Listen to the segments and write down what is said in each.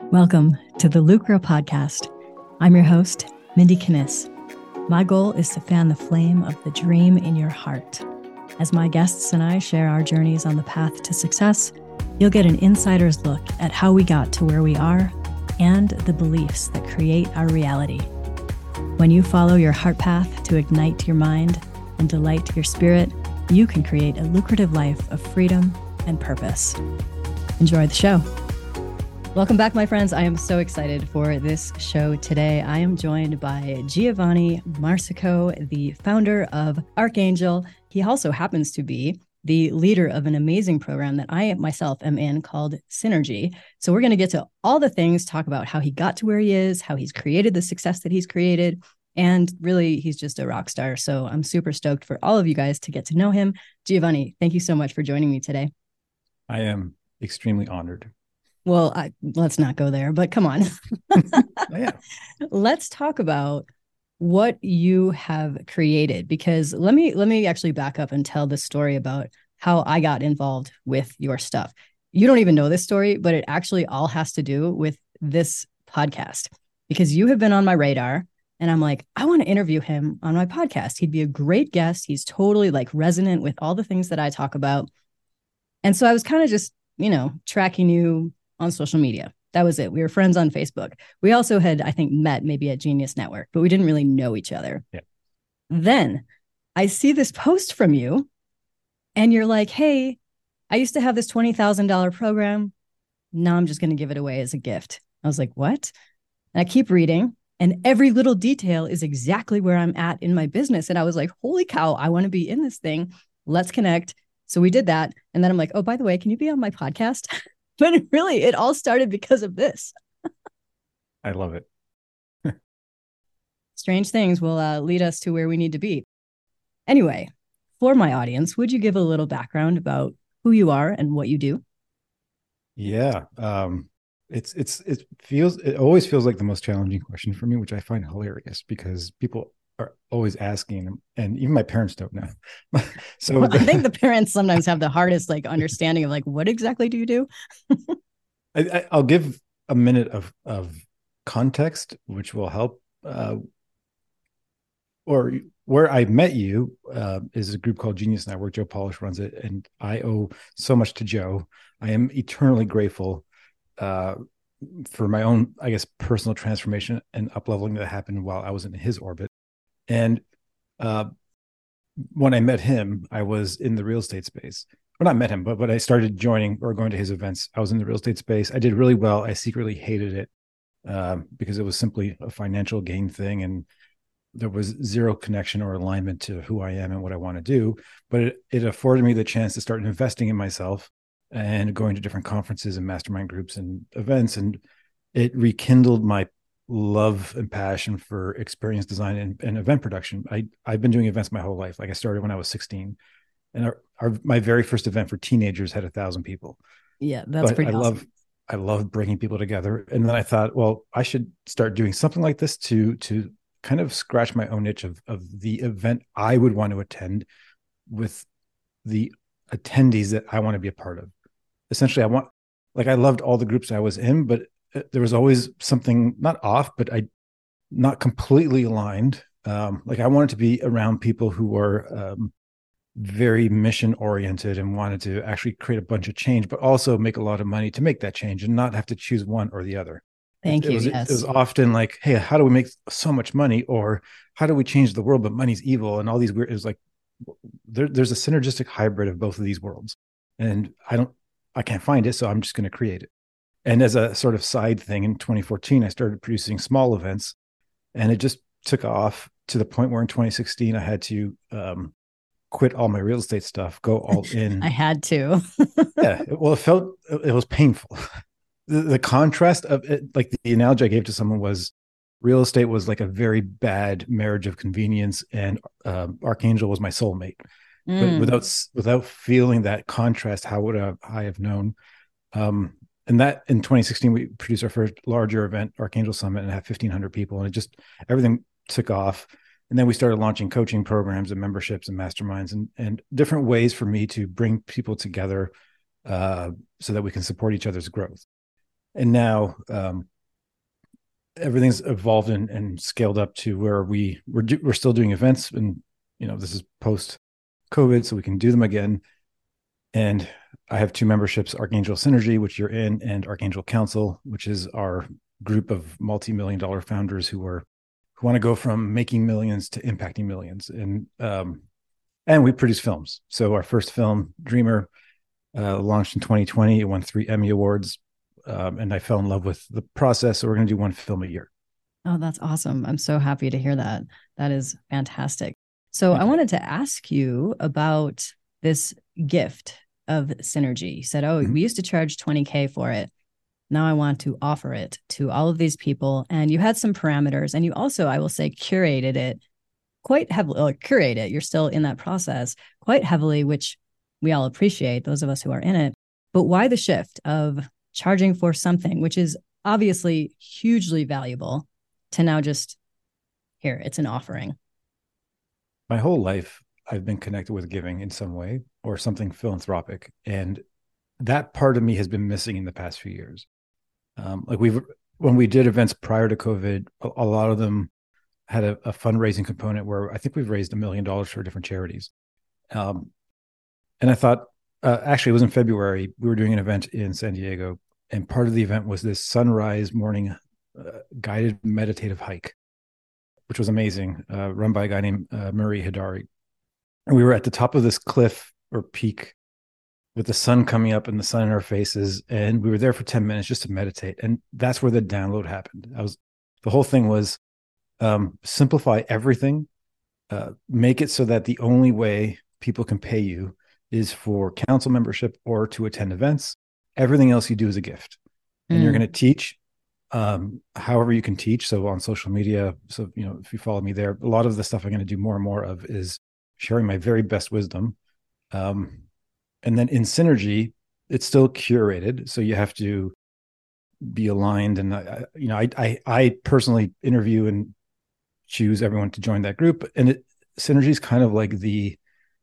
Welcome to the Lucra Podcast. I'm your host, Mindy Kniss. My goal is to fan the flame of the dream in your heart. As my guests and I share our journeys on the path to success, you'll get an insider's look at how we got to where we are and the beliefs that create our reality. When you follow your heart path to ignite your mind and delight your spirit, you can create a lucrative life of freedom and purpose. Enjoy the show. Welcome back, my friends. I am so excited for this show today. I am joined by Giovanni Marsico, the founder of Archangel. He also happens to be the leader of an amazing program that I myself am in called Synergy. So we're going to get to all the things, talk about how he got to where he is, how he's created the success that he's created, and really, he's just a rock star. So I'm super stoked for all of you guys to get to know him. Giovanni, thank you so much for joining me today. I am extremely honored. Well, let's not go there, but come on. Yeah. Let's talk about what you have created, because let me actually back up and tell the story about how I got involved with your stuff. You don't even know this story, but it actually all has to do with this podcast, because you have been on my radar and I'm like, I want to interview him on my podcast. He'd be a great guest. He's totally like resonant with all the things that I talk about. And so I was kind of just, tracking you on social media. That was it. We were friends on Facebook. We also had, I think, met maybe at Genius Network, but we didn't really know each other. Yeah. Then I see this post from you and you're like, hey, I used to have this $20,000 program. Now I'm just going to give it away as a gift. I was like, what? And I keep reading and every little detail is exactly where I'm at in my business. And I was like, holy cow, I want to be in this thing. Let's connect. So we did that. And then I'm like, oh, by the way, can you be on my podcast? But really, it all started because of this. I love it. Strange things will lead us to where we need to be. Anyway, for my audience, would you give a little background about who you are and what you do? Yeah. It always feels like the most challenging question for me, which I find hilarious because people are always asking, and even my parents don't know. So well, I think the parents sometimes have the hardest understanding of what exactly do you do? I'll give a minute of context, which will help. Or where I met you is a group called Genius Network. Joe Polish runs it, and I owe so much to Joe. I am eternally grateful for my own, I guess, personal transformation and up-leveling that happened while I was in his orbit. And when I met him, I was in the real estate space. Well, not met him, but I started joining or going to his events. I was in the real estate space. I did really well. I secretly hated it because it was simply a financial gain thing. And there was zero connection or alignment to who I am and what I want to do. But it afforded me the chance to start investing in myself and going to different conferences and mastermind groups and events. And it rekindled my love and passion for experience design and event production. I've been doing events my whole life. Like I started when I was 16, and my very first event for teenagers had 1,000 people. Yeah, that's pretty awesome. I love bringing people together. And then I thought, well, I should start doing something like this to kind of scratch my own itch of the event I would want to attend with the attendees that I want to be a part of. Essentially, I loved all the groups I was in, but there was always something not off, but not completely aligned. I wanted to be around people who were very mission oriented and wanted to actually create a bunch of change, but also make a lot of money to make that change and not have to choose one or the other. Thank you. It was often like, hey, how do we make so much money? Or how do we change the world? But money's evil. And all these weird, it was like, there's a synergistic hybrid of both of these worlds. And I can't find it. So I'm just going to create it. And as a sort of side thing in 2014, I started producing small events, and it just took off to the point where in 2016, I had to quit all my real estate stuff, go all in. I had to. Yeah. Well, it was painful. The contrast of it, like the analogy I gave to someone was real estate was like a very bad marriage of convenience, and Archangel was my soulmate. But without feeling that contrast, how would I have known? And that in 2016, we produced our first larger event, Archangel Summit, and had 1,500 people. And everything took off. And then we started launching coaching programs and memberships and masterminds and different ways for me to bring people together so that we can support each other's growth. And now everything's evolved and scaled up to where we're still doing events, and this is post COVID, so we can do them again. And I have two memberships: Archangel Synergy, which you're in, and Archangel Council, which is our group of multi-million-dollar founders who want to go from making millions to impacting millions. And we produce films. So our first film, Dreamer, launched in 2020. It won 3 Emmy Awards. And I fell in love with the process. So we're going to do one film a year. Oh, that's awesome. I'm so happy to hear that. That is fantastic. So I wanted to ask you about this gift of Synergy. You said, we used to charge $20K for it. Now I want to offer it to all of these people. And you had some parameters, and you also, I will say, curated it quite heavily, or curate it. You're still in that process quite heavily, which we all appreciate, those of us who are in it. But why the shift of charging for something, which is obviously hugely valuable, to now just, here, it's an offering? My whole life, I've been connected with giving in some way or something philanthropic. And that part of me has been missing in the past few years. When we did events prior to COVID, a lot of them had a fundraising component where I think we've raised $1 million for different charities. And I thought, actually, it was in February. We were doing an event in San Diego, and part of the event was this sunrise morning guided meditative hike, which was amazing, run by a guy named Murray Hidari. And we were at the top of this cliff or peak with the sun coming up and the sun in our faces. And we were there for 10 minutes just to meditate. And that's where the download happened. The whole thing was simplify everything, make it so that the only way people can pay you is for council membership or to attend events. Everything else you do is a gift. And you're going to teach however you can teach. So on social media, so if you follow me there, a lot of the stuff I'm going to do more and more of is sharing my very best wisdom. And then in Synergy, it's still curated. So you have to be aligned. And I personally interview and choose everyone to join that group. And Synergy is kind of like the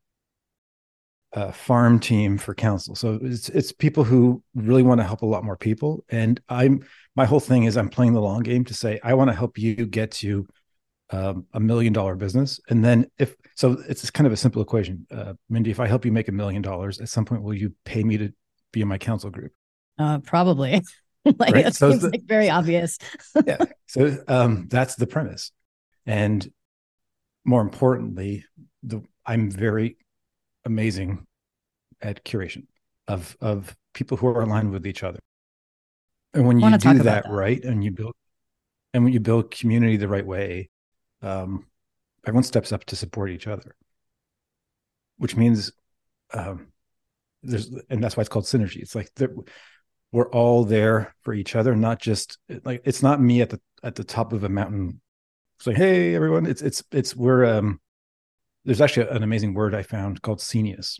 farm team for council. So it's people who really want to help a lot more people. And my whole thing is I'm playing the long game to say, I want to help you get to $1 million business. And then it's kind of a simple equation. Mindy, if I help you make $1 million, at some point, will you pay me to be in my council group? Probably. It seems like very obvious. Yeah. So that's the premise. And more importantly, I'm very amazing at curation of people who are aligned with each other. And when you do that right, and when you build community the right way, everyone steps up to support each other, which means and that's why it's called synergy. It's like we're all there for each other, not just like, it's not me at the top of a mountain saying, hey everyone. We're there's actually an amazing word I found called Scenius,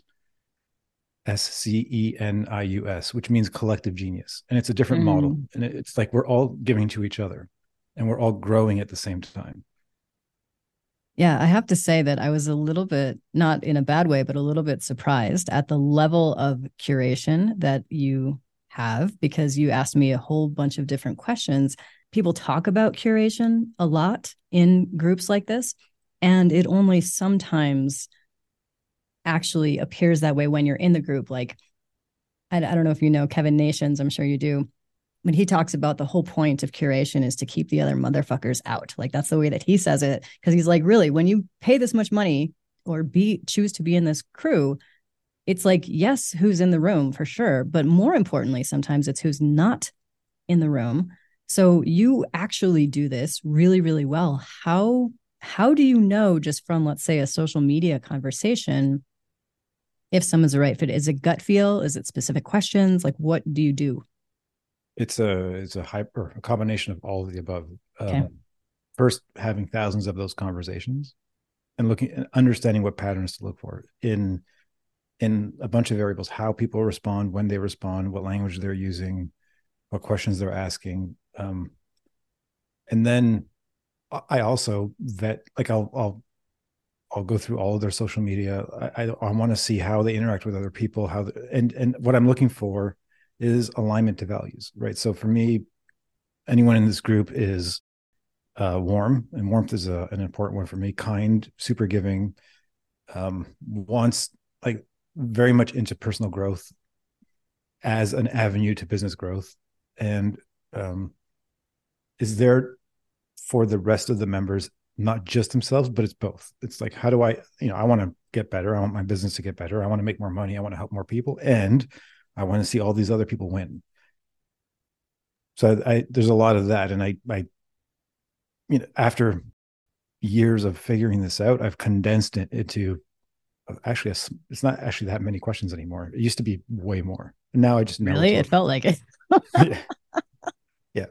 Scenius, which means collective genius. And it's a different model. And it's like we're all giving to each other and we're all growing at the same time. Yeah, I have to say that I was a little bit, not in a bad way, but a little bit surprised at the level of curation that you have, because you asked me a whole bunch of different questions. People talk about curation a lot in groups like this, and it only sometimes actually appears that way when you're in the group. Like, I don't know if you know Kevin Nations, I'm sure you do. But he talks about the whole point of curation is to keep the other motherfuckers out. Like, that's the way that he says it. Because he's like, really, when you pay this much money or choose to be in this crew, it's like, yes, who's in the room for sure. But more importantly, sometimes it's who's not in the room. So you actually do this really, really well. How do you know, just from, let's say, a social media conversation, if someone's the right fit? Is it gut feel? Is it specific questions? Like, what do you do? It's a combination of all of the above. Okay. First, having thousands of those conversations and understanding what patterns to look for in a bunch of variables: how people respond, when they respond, what language they're using, what questions they're asking. And then I also vet, like I'll go through all of their social media. I want to see how they interact with other people, and what I'm looking for is alignment to values, right? So for me, anyone in this group is warm, and warmth is an important one for me. Kind, super giving, wants like very much into personal growth as an avenue to business growth, and is there for the rest of the members, not just themselves, but it's both. It's like, how do I want to get better. I want my business to get better. I want to make more money. I want to help more people. And I want to see all these other people win. So there's a lot of that. And I after years of figuring this out, I've condensed it into actually, it's not actually that many questions anymore. It used to be way more. And now I just know. Really? It felt like it. Yeah.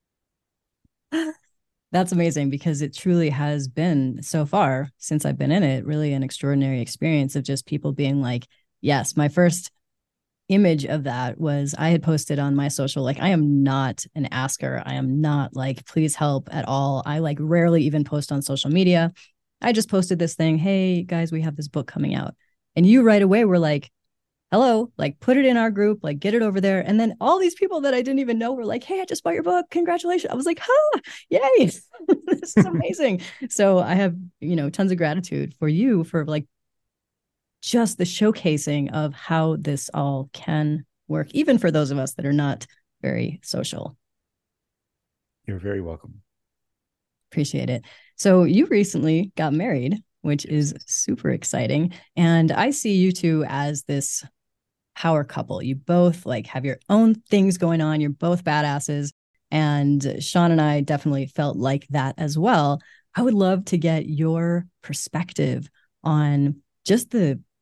That's amazing, because it truly has been, so far since I've been in it, really an extraordinary experience of just people being like, yes, my first image of that was I had posted on my social, like, I am not an asker. I am not like, please help at all. I like rarely even post on social media. I just posted this thing. Hey guys, we have this book coming out. And you right away were like, hello, like put it in our group, like get it over there. And then all these people that I didn't even know were like, hey, I just bought your book. Congratulations. I was like, yay. This is amazing. So I have, tons of gratitude for you for like just the showcasing of how this all can work, even for those of us that are not very social. You're very welcome. Appreciate it. So you recently got married, which is super exciting. And I see you two as this power couple. You both like have your own things going on. You're both badasses. And Sean and I definitely felt like that as well. I would love to get your perspective on just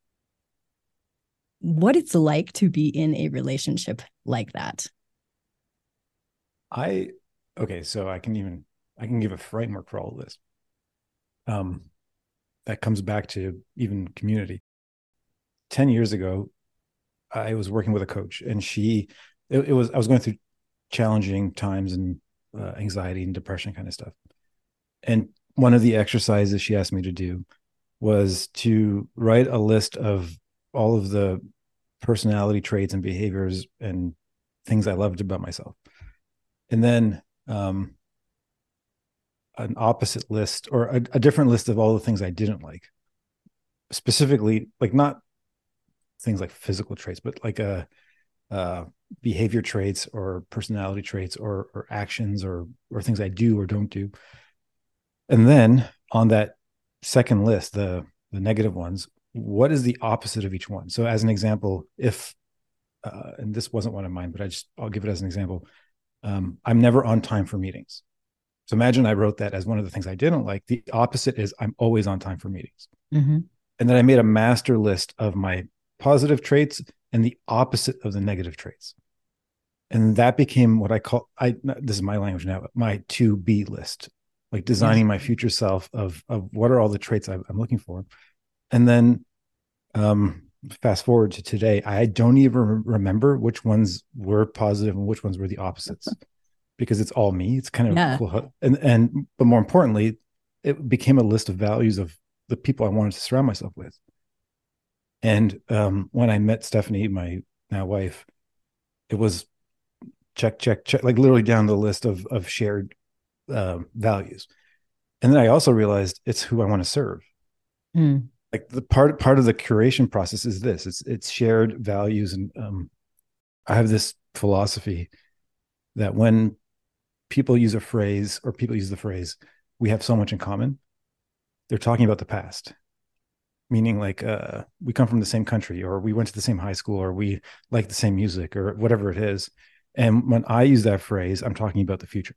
what it's like to be in a relationship like that. So I can give a framework for all of this. That comes back to even community. 10 years ago, I was working with a coach, and I was going through challenging times and anxiety and depression kind of stuff. And one of the exercises she asked me to do was to write a list of all of the personality traits and behaviors and things I loved about myself. And then an opposite list, or a different list of all the things I didn't like. Specifically, like not things like physical traits, but like behavior traits or personality traits or actions or things I do or don't do. And then on that second list, the negative ones, what is the opposite of each one? So as an example, if and this wasn't one of mine, but I'll give it as an example. I'm never on time for meetings. So imagine I wrote that as one of the things I didn't like. The opposite is I'm always on time for meetings. Mm-hmm. And then I made a master list of my positive traits and the opposite of the negative traits. And that became what I call, this is my language now, my to be list, like designing my future self of what are all the traits I'm looking for. And then fast forward to today, I don't even remember which ones were positive and which ones were the opposites, because it's all me. It's kind of cool. But more importantly, it became a list of values of the people I wanted to surround myself with. And when I met Stephanie, my now wife, it was check, like literally down the list of shared values. And then I also realized it's who I want to serve. Like the part of the curation process is this: it's shared values. And I have this philosophy that when people use the phrase, we have so much in common, they're talking about the past. Meaning like we come from the same country, or we went to the same high school, or we like the same music, or whatever it is. And when I use that phrase, I'm talking about the future.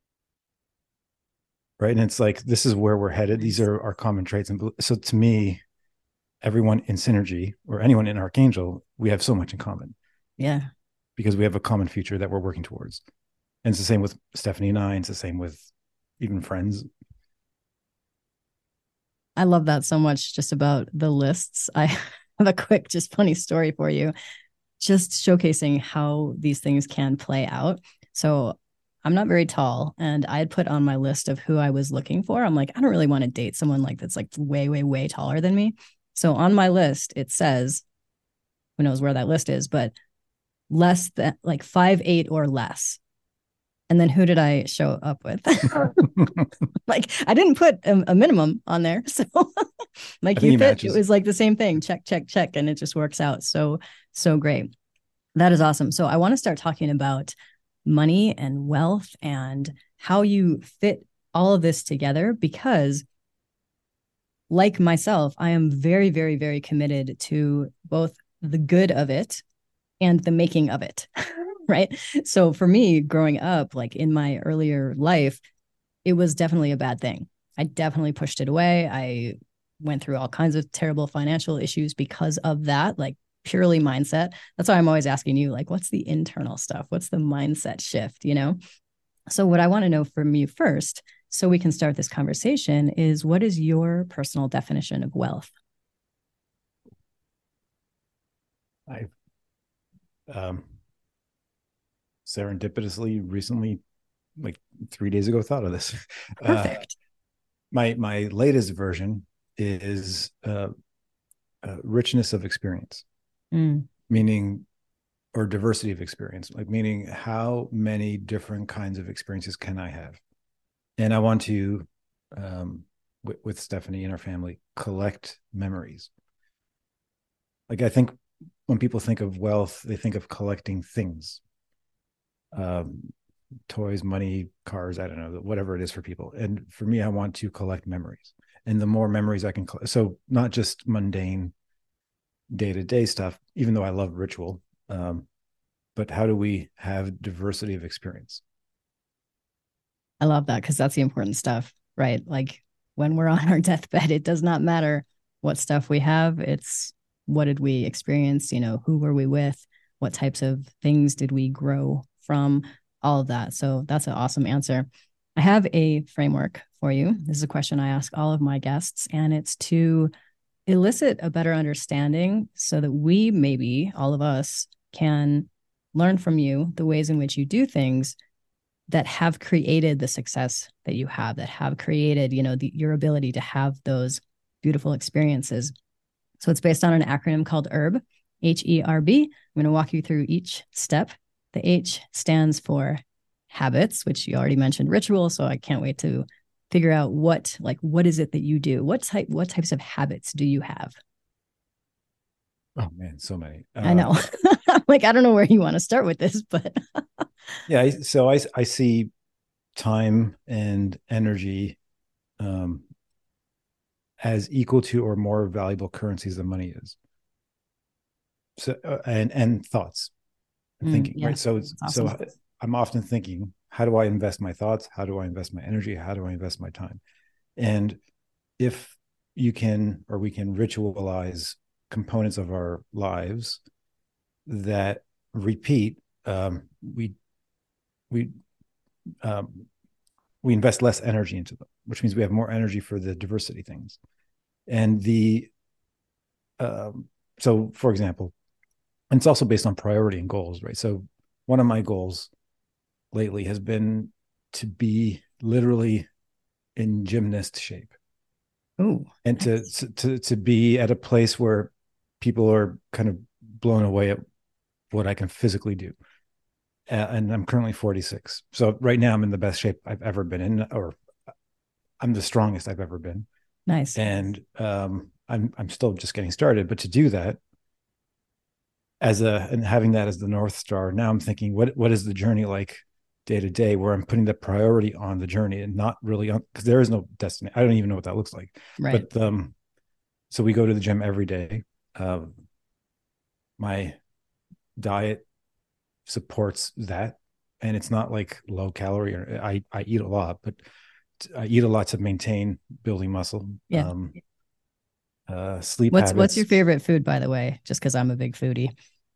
Right. And it's like, this is where we're headed. These are our common traits. And so to me, everyone in Synergy or anyone in Archangel, we have so much in common. Yeah. Because we have a common future that we're working towards. And it's the same with Stephanie and I. It's the same with even friends. I love that so much, just about the lists. I have a quick, just funny story for you, just showcasing how these things can play out. So I'm not very tall, and I had put on my list of who I was looking for. I'm like, I don't really want to date someone like that's like way, way, way taller than me. So on my list, it says, who knows where that list is, but less than like 5'8" or less. And then who did I show up with? Like, I didn't put a minimum on there. So my Cupid, it was like the same thing. Check, check, check. And it just works out. So great. That is awesome. So I want to start talking about money and wealth and how you fit all of this together, because like myself, I am very, very, very committed to both the good of it and the making of it. Right. So for me, growing up, like in my earlier life, it was definitely a bad thing. I definitely pushed it away. I went through all kinds of terrible financial issues because of that, like purely mindset. That's why I'm always asking you, like, what's the internal stuff? What's the mindset shift, you know? So what I want to know from you first, so we can start this conversation, is what is your personal definition of wealth? I serendipitously recently, like 3 days ago, thought of this. Perfect. My latest version is richness of experience, meaning, or diversity of experience, like meaning how many different kinds of experiences can I have? And I want to, with Stephanie and our family, collect memories. Like, I think when people think of wealth, they think of collecting things, toys, money, cars, I don't know, whatever it is for people. And for me, I want to collect memories. And the more memories I can collect, so not just mundane day-to-day stuff, even though I love ritual, but how do we have diversity of experience? I love that, because that's the important stuff, right? Like when we're on our deathbed, it does not matter what stuff we have. It's what did we experience? You know, who were we with? What types of things did we grow from? All of that. So that's an awesome answer. I have a framework for you. This is a question I ask all of my guests, and it's to elicit a better understanding so that we, maybe all of us, can learn from you the ways in which you do things that have created the success that you have, that have created, you know, your ability to have those beautiful experiences. So it's based on an acronym called HERB, HERB. I'm going to walk you through each step. The H stands for habits, which you already mentioned, ritual. So I can't wait to figure out what is it that you do? What types of habits do you have? Oh man, so many. I know. Like, I don't know where you want to start with this, but yeah. So I see time and energy as equal to or more valuable currencies than money is. So and thoughts and thinking, yeah, right? So awesome. So I'm often thinking, how do I invest my thoughts? How do I invest my energy? How do I invest my time? And if you can, or we can, ritualize components of our lives that repeat, we we we invest less energy into them, which means we have more energy for the diversity things. And so, for example, and it's also based on priority and goals, right? So one of my goals lately has been to be literally in gymnast shape. Oh, and nice. to be at a place where people are kind of blown away at what I can physically do. And I'm currently 46. So right now I'm in the best shape I've ever been in, or I'm the strongest I've ever been. Nice. And I'm still just getting started, but to do that and having that as the North Star, now I'm thinking, what is the journey like day to day, where I'm putting the priority on the journey and not really on, because there is no destiny. I don't even know what that looks like. Right. But so we go to the gym every day. My diet supports that, and it's not like low calorie, or I eat a lot, but I eat a lot to maintain building muscle. Yeah. Sleep habits. What's your favorite food, by the way? Just because I'm a big foodie.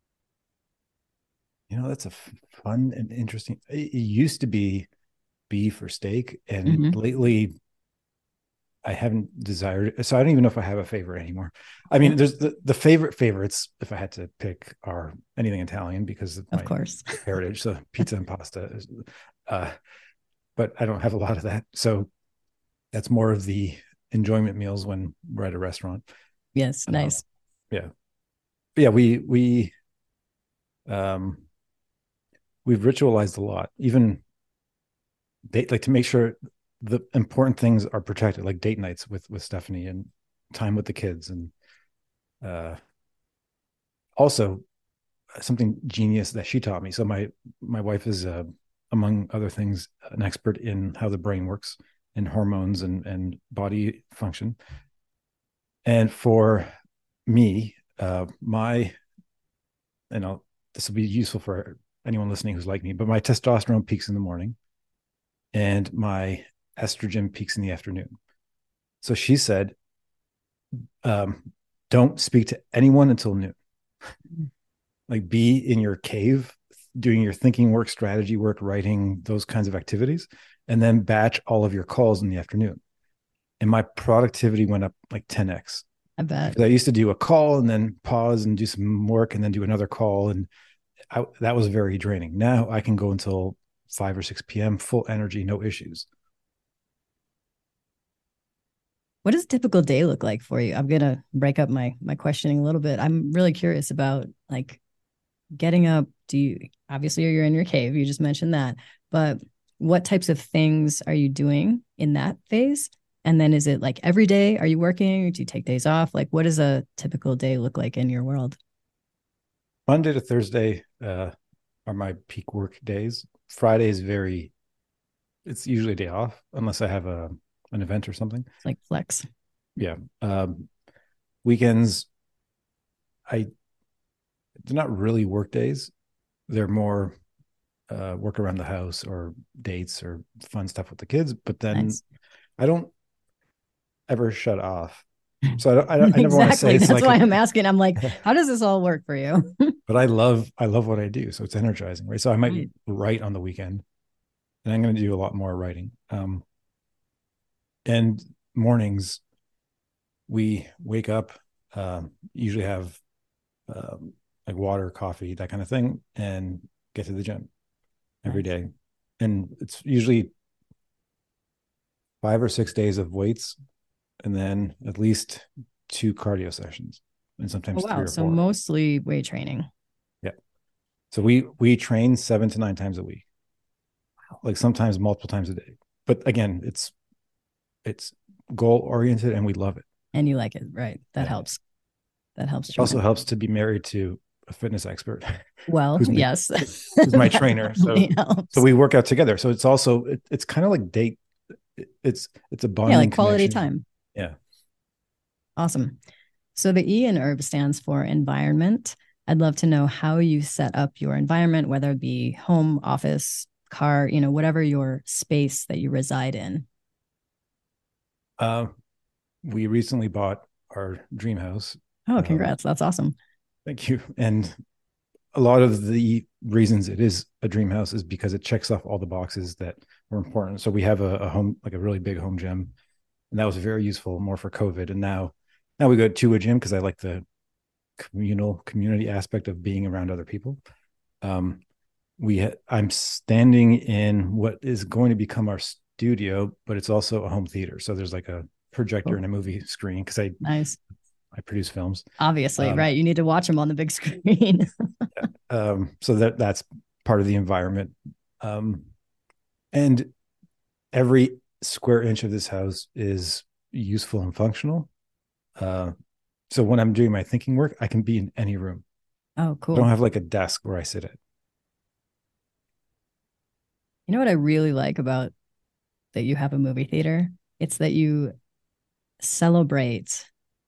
You know, that's a fun and interesting. It used to be beef or steak, and lately I haven't desired. So I don't even know if I have a favorite anymore. I mean, there's the favorites, if I had to pick, are anything Italian because of my course heritage. So pizza and pasta, but I don't have a lot of that. So that's more of the enjoyment meals when we're at a restaurant. Yes, nice. Yeah, but yeah. We Um, we've ritualized a lot, even like to make sure the important things are protected, like date nights with Stephanie and time with the kids, and uh, also something genius that she taught me. So my wife is, among other things, an expert in how the brain works and hormones and body function. And for me, my, you know, this will be useful for anyone listening who's like me, but my testosterone peaks in the morning and my estrogen peaks in the afternoon. So she said, um, don't speak to anyone until noon. Like, be in your cave doing your thinking work, strategy work, writing, those kinds of activities, and then batch all of your calls in the afternoon. And my productivity went up like 10x. I bet. Because I used to do a call and then pause and do some work and then do another call. And that was very draining. Now I can go until 5 or 6 p.m., full energy, no issues. What does a typical day look like for you? I'm gonna break up my questioning a little bit. I'm really curious about like getting up. Do you, obviously you're in your cave, you just mentioned that, but what types of things are you doing in that phase? And then is it like every day? Are you working? Or do you take days off? Like, what does a typical day look like in your world? Monday to Thursday are my peak work days. Friday is it's usually a day off unless I have an event or something. It's like flex. Yeah. Weekends, they're not really work days. They're more work around the house or dates or fun stuff with the kids. But then Nice. I don't ever shut off. So I never want to say Exactly. it's That's like why I'm asking. I'm like, how does this all work for you? but I love what I do. So it's energizing, right? So I might Right. write on the weekend, and I'm going to do a lot more writing. And mornings, we wake up, usually have like water, coffee, that kind of thing, and get to the gym every Nice. day. And it's usually 5 or 6 days of weights, and then at least 2 cardio sessions, and Oh, sometimes three wow. or So four. mostly weight training. Yeah. So we train 7 to 9 times a week, like sometimes multiple times a day. But again, it's goal oriented, and we love it. And you like it, right? That Yeah. helps. That helps It also helps tremendously. to be married to a fitness expert Well, who's my yes, who's my that trainer. So definitely so helps. we work out together. So it's also it's kind of like date. It's a Yeah, like bonding quality connection. time. Yeah. Awesome. So the E in herb stands for environment. I'd love to know how you set up your environment, whether it be home, office, car, whatever your space that you reside in. Uh, we recently bought our dream house. Oh, Um, congrats. That's awesome. Thank you. And a lot of the reasons it is a dream house is because it checks off all the boxes that were important. So we have a home, like a really big home gym, and that was very useful more for COVID. And now we go to a gym because I like the community aspect of being around other people. Um, I'm standing in what is going to become our studio, but it's also a home theater. So there's like a projector Cool. and a movie screen because I Nice. I produce films. Obviously, Um, right. You need to watch them on the big screen. so that's part of the environment. Um, and every square inch of this house is useful and functional. Uh, so when I'm doing my thinking work, I can be in any room. Oh, I don't cool. have like a desk where I sit at. You know what I really like about that you have a movie theater? It's that you celebrate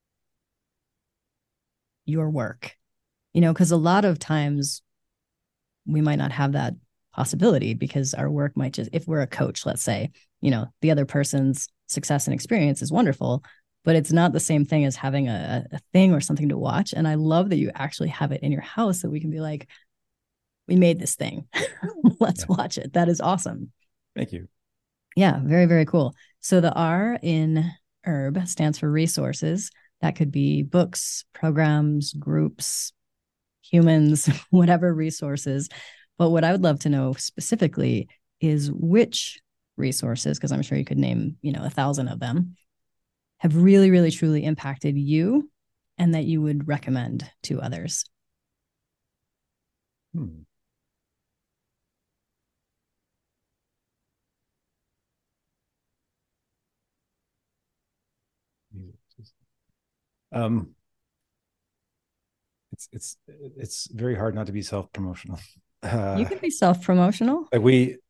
your work, because a lot of times we might not have that possibility because our work might just, if we're a coach, let's say, the other person's success and experience is wonderful, but it's not the same thing as having a thing or something to watch. And I love that you actually have it in your house so we can be like, we made this thing. Let's Yeah. watch it. That is awesome. Thank you. Yeah, very, very cool. So the R in herb stands for resources. That could be books, programs, groups, humans, whatever resources. But what I would love to know specifically is which resources, because I'm sure you could name, 1,000 of them, have really, really, truly impacted you and that you would recommend to others. Hmm. Um, it's very hard not to be self-promotional. You Uh, can be self-promotional. like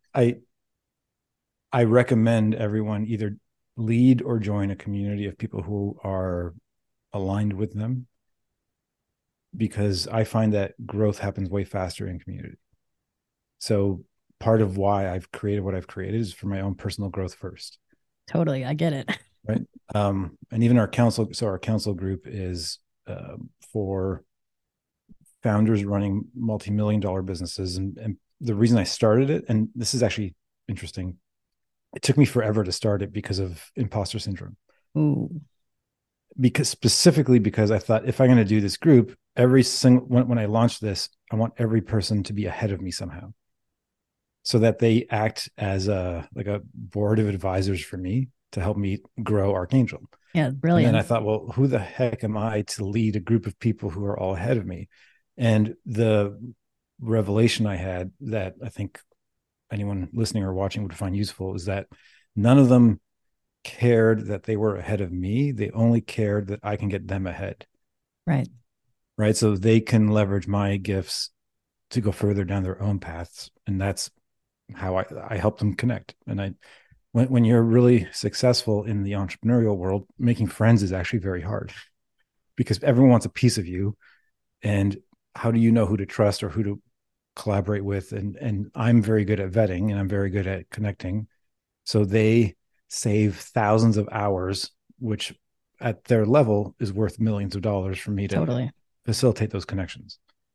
I recommend everyone either lead or join a community of people who are aligned with them, because I find that growth happens way faster in community. So part of why I've created what I've created is for my own personal growth first. Totally. I get it. Right. And even our council, so our council group is for founders running multi-million dollar businesses. And the reason I started it, and this is actually interesting, it took me forever to start it because of imposter syndrome. Ooh, Because specifically because I thought, if I'm going to do this group, every single when I launch this, I want every person to be ahead of me somehow, so that they act as a like a board of advisors for me to help me grow Archangel. yeah, And then I brilliant. thought, well, who the heck am I to lead a group of people who are all ahead of me? And the revelation I had, that I think anyone listening or watching would find useful, is that none of them cared that they were ahead of me. They only cared that I can get them ahead. Right. Right. So they can leverage my gifts to go further down their own paths. And that's how I help them connect. And when you're really successful in the entrepreneurial world, making friends is actually very hard, because everyone wants a piece of you. And how do you know who to trust or who to collaborate with? And I'm very good at vetting, and I'm very good at connecting. So they save thousands of hours, which at their level is worth millions of dollars for me to Totally. facilitate those connections.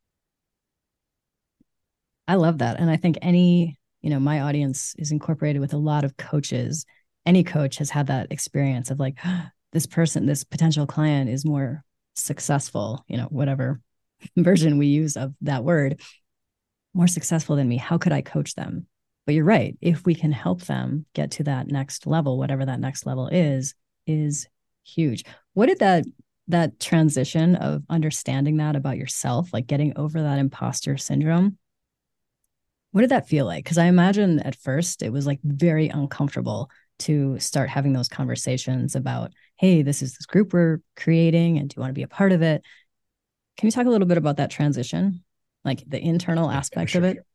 I love that. And I think my audience is incorporated with a lot of coaches. Any coach has had that experience of like, this person, this potential client is more successful, whatever version we use of that word, more successful than me. How could I coach them? But you're right. If we can help them get to that next level, whatever that next level is huge. What did that transition of understanding that about yourself, like getting over that imposter syndrome, what did that feel like? Because I imagine at first it was like very uncomfortable to start having those conversations about, hey, this is this group we're creating, and do you want to be a part of it? Can you talk a little bit about that transition, like the internal Yeah, aspect of sure. it?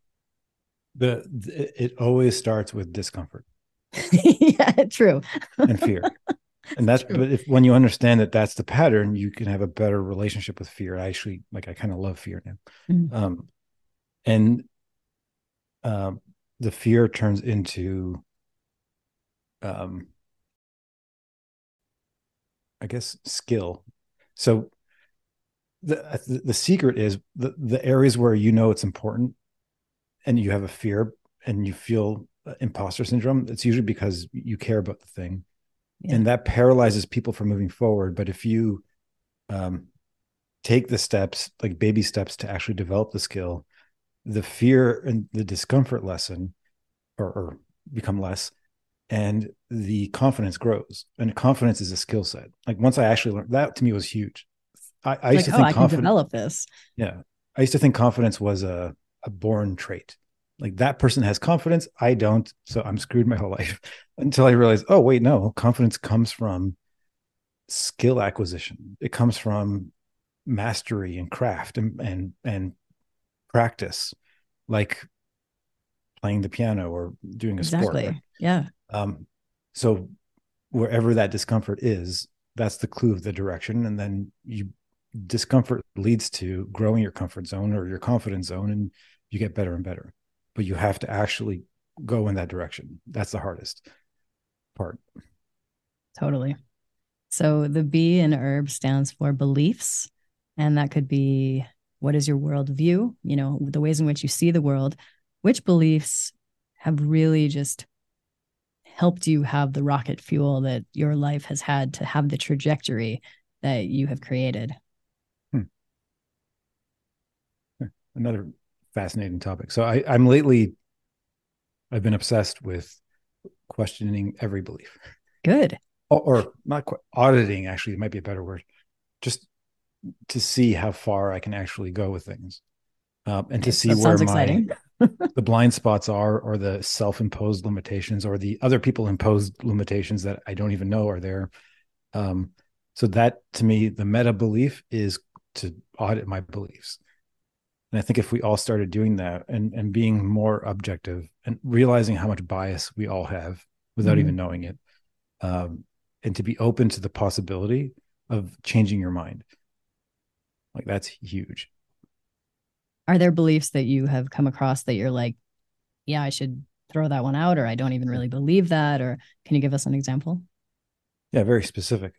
It always starts with discomfort Yeah, true. and fear. And that's, True. but if when you understand that that's the pattern, you can have a better relationship with fear. I kind of love fear now. Mm. And um, the fear turns into, um, I guess, skill. So the secret is the areas where you know it's important and you have a fear and you feel imposter syndrome. It's usually because you care about the thing, Yeah, and that paralyzes people from moving forward. But if you um, take the steps, like baby steps, to actually develop the skill, the fear and the discomfort lessen, or become less, and the confidence grows. And confidence is a skill set. Like once I actually learned that, to me was huge. I it's used like, to oh, think I can confidence, develop this. yeah, I used to think confidence was a born trait. Like that person has confidence, I don't, so I'm screwed my whole life. Until I realized, oh wait, no, confidence comes from skill acquisition. It comes from mastery and craft and practice, like playing the piano or doing a sport, right? Exactly. Yeah, Um, so wherever that discomfort is, that's the clue of the direction. And then discomfort leads to growing your comfort zone or your confidence zone, and you get better and better. But you have to actually go in that direction. That's the hardest part. totally. So the B in herb stands for beliefs. And that could be, what is your worldview? The ways in which you see the world. Which beliefs have really just helped you have the rocket fuel that your life has had to have the trajectory that you have created? Hmm. Another fascinating topic. So I'm lately, I've been obsessed with questioning every belief, Good. or not quite, auditing actually might be a better word, just to see how far I can actually go with things. and to Okay, see that where sounds exciting. the blind spots are, or the self-imposed limitations, or the other people imposed limitations that I don't even know are there. Um, so that, to me, the meta belief is to audit my beliefs. And I think if we all started doing that, and being more objective and realizing how much bias we all have without Mhm. even knowing it, and to be open to the possibility of changing your mind, like that's huge. Are there beliefs that you have come across that you're like, yeah, I should throw that one out, or I don't even really believe that? Or can you give us an example? Yeah, very specific.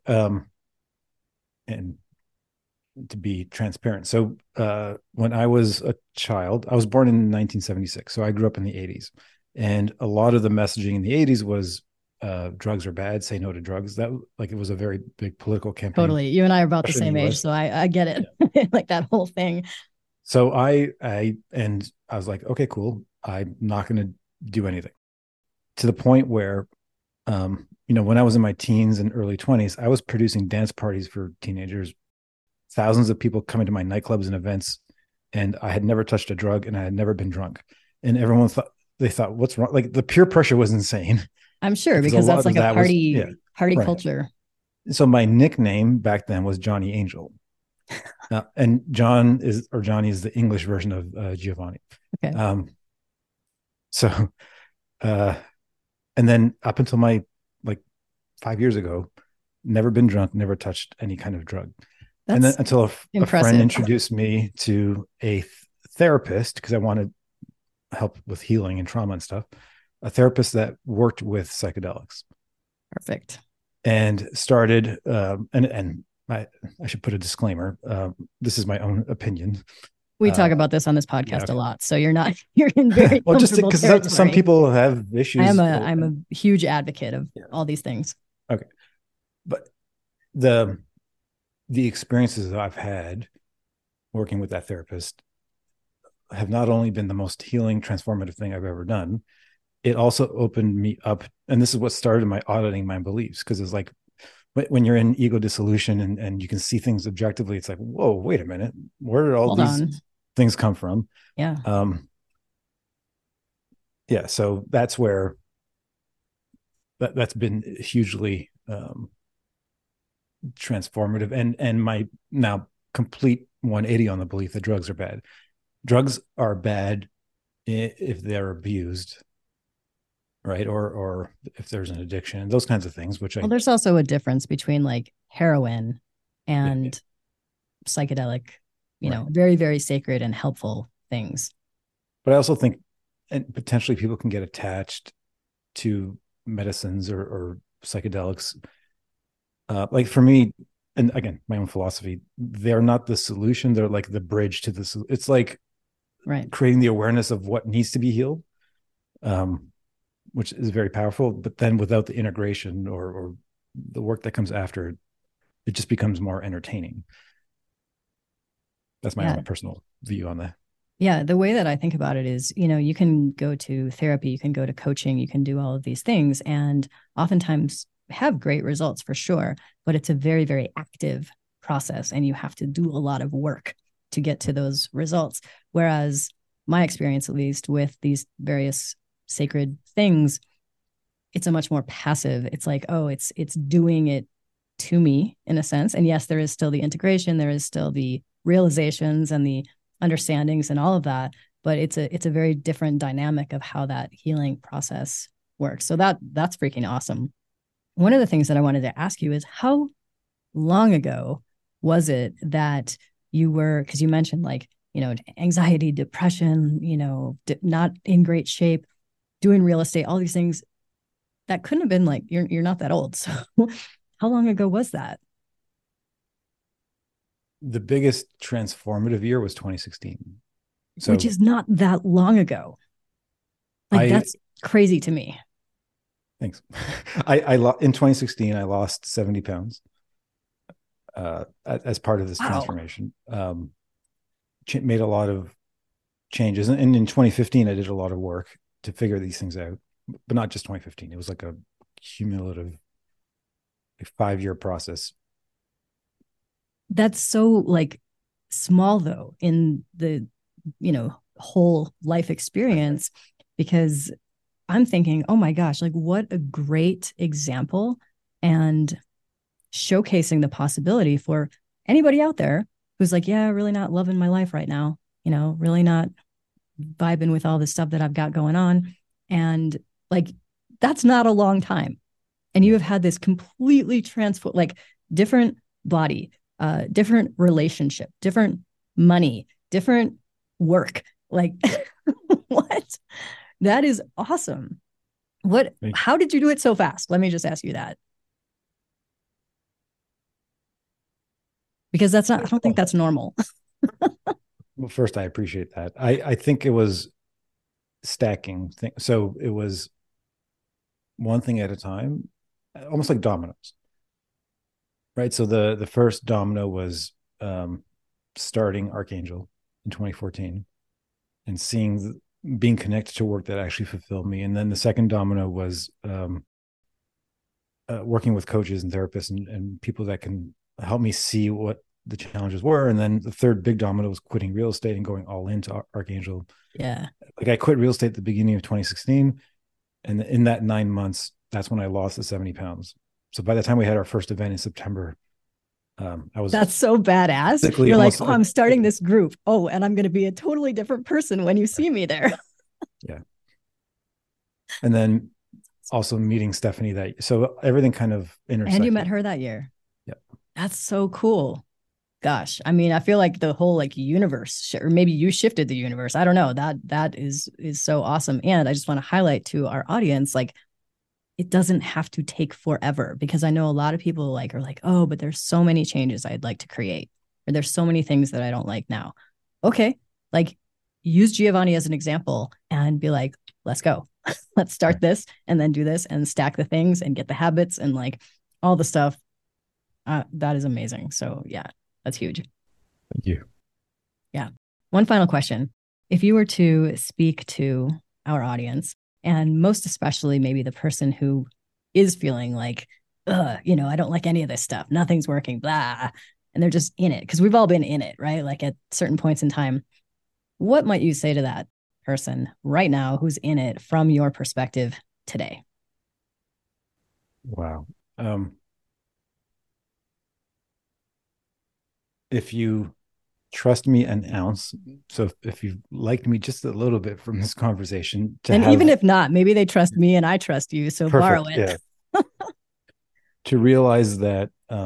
And to be transparent. So when I was a child, I was born in 1976. So I grew up in the 80s. And a lot of the messaging in the 80s was drugs are bad, say no to drugs. That, like, it was a very big political campaign, Totally. You and I are about the especially in same the age, US. so I get it. Like that whole thing. So I was like, okay, cool. I'm not going to do anything, to the point where, when I was in my teens and early 20s, I was producing dance parties for teenagers, thousands of people coming to my nightclubs and events, and I had never touched a drug and I had never been drunk. And everyone thought, what's wrong? Like, the peer pressure was insane I'm sure because a because that's lot like of a that was, yeah, party right. culture. So my nickname back then was Johnny Angel. And Johnny is the English version of Giovanni. Okay. Um, so, uh, and then up until my, like, 5 years ago, never been drunk, never touched any kind of drug. And then That's until a friend impressive. introduced me to a therapist, because I wanted help with healing and trauma and stuff, a therapist that worked with psychedelics, Perfect. and started, and I should put a disclaimer. This is my own opinion. We talk Uh, about this on this yeah. podcast a Okay. lot, so you're in very Well, just comfortable because some territory. people have issues. I'm a huge advocate of Yeah. all these things. Okay. But the experiences that I've had working with that therapist have not only been the most healing, transformative thing I've ever done, it also opened me up. And this is what started my auditing my beliefs, because it's like, when you're in ego dissolution, and you can see things objectively, it's like, whoa, wait a minute, where did all Hold these on. things come from? Yeah. Yeah, so that's where that's been hugely transformative, and my now complete 180 on the belief that drugs are bad. Drugs are bad if they're abused, right? Or if there's an addiction and those kinds of things, which Well, I, there's also a difference between like heroin yeah, yeah, and psychedelic, right. very, very sacred and helpful things. But I also think, and potentially people can get attached to medicines or psychedelics. Like, for me, and again, my own philosophy, they're not the solution. They're like the bridge to this. It's like Right. creating the awareness of what needs to be healed, um, which is very powerful. But then without the integration, or the work that comes after, it just becomes more entertaining. That's my Yeah. own personal view on that. Yeah. The way that I think about it is, you can go to therapy, you can go to coaching, you can do all of these things, and oftentimes have great results for sure. But it's a very, very active process, and you have to do a lot of work to get to those results. Whereas my experience, at least with these various sacred things, it's a much more passive. It's like, oh, it's doing it to me in a sense. And yes, there is still the integration, there is still the realizations and the understandings and all of that, but it's a very different dynamic of how that healing process works. So that's freaking awesome. One of the things that I wanted to ask you is how long ago was it that you were, because you mentioned like, anxiety, depression, not in great shape, doing real estate, all these things that couldn't have been like you're not that old. So how long ago was that? The biggest transformative year was 2016. Which So is not that long ago. Like I that's crazy to me. thanks. I in 2016 I lost 70 pounds as part of this Wow. transformation. Made a lot of changes, and in 2015 I did a lot of work to figure these things out, but not just 2015. It was like a cumulative 5-year process. That's so like small though in the whole life experience, because I'm thinking, oh my gosh, like what a great example, and showcasing the possibility for anybody out there who's like, yeah, really not loving my life right now, really not vibing with all the stuff that I've got going on. And like, that's not a long time. And you have had this completely transform, like different body, different relationship, different money, different work. Like, what? That is awesome. How did you do it so fast? Let me just ask you that. Because I don't think that's normal. Well, first, I appreciate that. I think it was stacking. So it was one thing at a time, almost like dominoes. Right. So the first domino was starting Archangel in 2014 and being connected to work that actually fulfilled me. And then the second domino was working with coaches and therapists and people that can help me see what the challenges were. And then the third big domino was quitting real estate and going all into Archangel. Yeah. Like I quit real estate at the beginning of 2016. And in that 9 months, that's when I lost the 70 pounds. So by the time we had our first event in September, that's so badass. You're like, oh, I'm starting this group. Oh, and I'm going to be a totally different person when you see me there. Yeah. And then also meeting Stephanie so everything kind of intersected. And you met her that year. Yeah. That's so cool. Gosh. I mean, I feel like the whole like universe, or maybe you shifted the universe. I don't know. That is so awesome. And I just want to highlight to our audience, like, it doesn't have to take forever, because I know a lot of people are like, oh, but there's so many changes I'd like to create, or there's so many things that I don't like now. Okay. Like, use Giovanni as an example and be like, let's go. Let's start this and then do this and stack the things and get the habits and like all the stuff. That is amazing. So yeah, that's huge. Thank you. Yeah. One final question. If you were to speak to our audience, and most especially maybe the person who is feeling like, I don't like any of this stuff, nothing's working, blah, and they're just in it, because we've all been in it, right? Like at certain points in time, what might you say to that person right now who's in it from your perspective today? Wow. If you trust me an ounce, so if you've liked me just a little bit from this conversation, and even if not, maybe they trust me and I trust you, so perfect, borrow it. Yeah. To realize that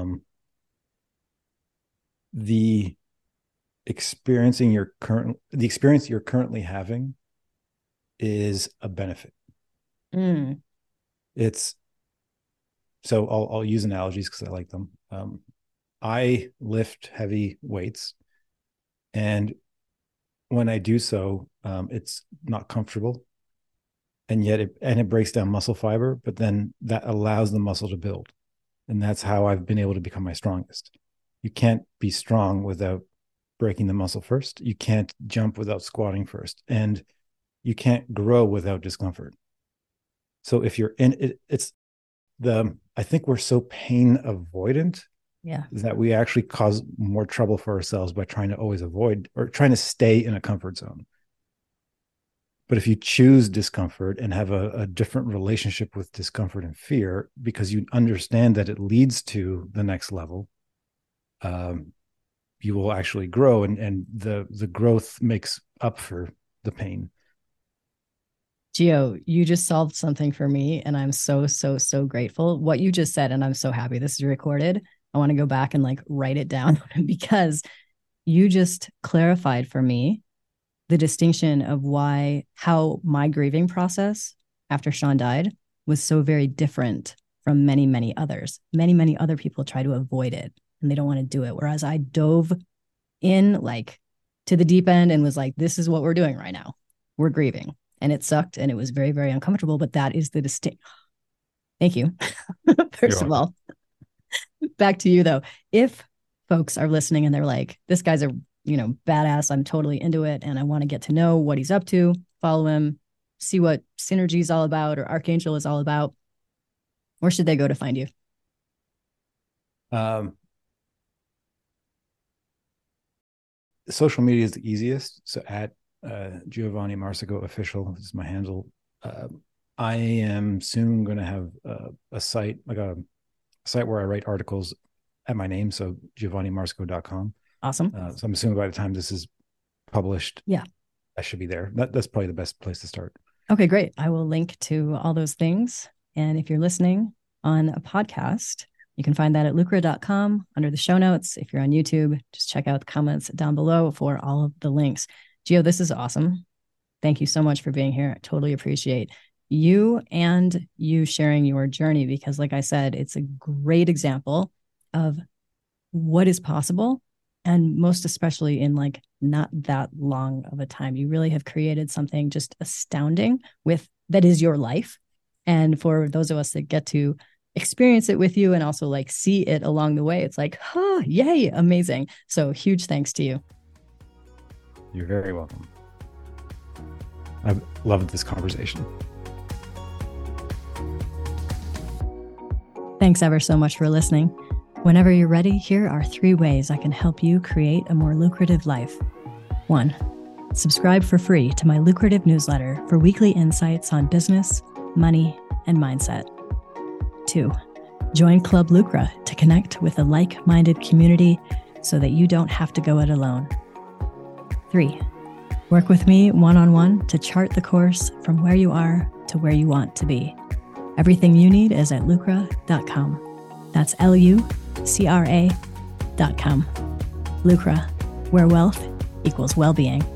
the experience you're currently having is a benefit. It's so I'll use analogies because I like them. I lift heavy weights, and when I do so, it's not comfortable, and yet it breaks down muscle fiber, but then that allows the muscle to build. And that's how I've been able to become my strongest. You can't be strong without breaking the muscle first. You can't jump without squatting first. And you can't grow without discomfort. So if you're in it, I think we're so pain avoidant, that we actually cause more trouble for ourselves by trying to always avoid or trying to stay in a comfort zone. But if you choose discomfort and have a different relationship with discomfort and fear, because you understand that it leads to the next level, you will actually grow, and the growth makes up for the pain. Gio, you just solved something for me, and I'm so, so, so grateful. What you just said, and I'm so happy this is recorded. I want to go back and like write it down because you just clarified for me the distinction of how my grieving process after Sean died was so very different from many, many others. Many, many other people try to avoid it and they don't want to do it. Whereas I dove in like to the deep end and was like, this is what we're doing right now. We're grieving. And it sucked and it was very, very uncomfortable, but that is the distinct. Thank you. First of all, back to you though. If folks are listening and they're like, this guy's a badass, I'm totally into it, and I want to get to know what he's up to, follow him, see what Synergy is all about or Archangel is all about, where should they go to find you? social media is the easiest. So at Giovanni Marsico Official is my handle. I am soon going to have a site, like a site where I write articles at my name. So giovannimarsico.com. Awesome. So I'm assuming by the time this is published, yeah, I should be there. That's probably the best place to start. Okay, great. I will link to all those things. And if you're listening on a podcast, you can find that at lucra.com under the show notes. If you're on YouTube, just check out the comments down below for all of the links. Gio, this is awesome. Thank you so much for being here. I totally appreciate you and you sharing your journey, because like I said, it's a great example of what is possible. And most especially in like not that long of a time, you really have created something just astounding that is your life. And for those of us that get to experience it with you and also like see it along the way, it's like, yay, amazing. So huge thanks to you. You're very welcome. I've loved this conversation. Thanks ever so much for listening. Whenever you're ready, here are 3 ways I can help you create a more lucrative life. 1, subscribe for free to my lucrative newsletter for weekly insights on business, money, and mindset. 2, join Club Lucra to connect with a like-minded community so that you don't have to go it alone. 3, work with me one-on-one to chart the course from where you are to where you want to be. Everything you need is at lucra.com. That's lucra.com. Lucra, where wealth equals well-being.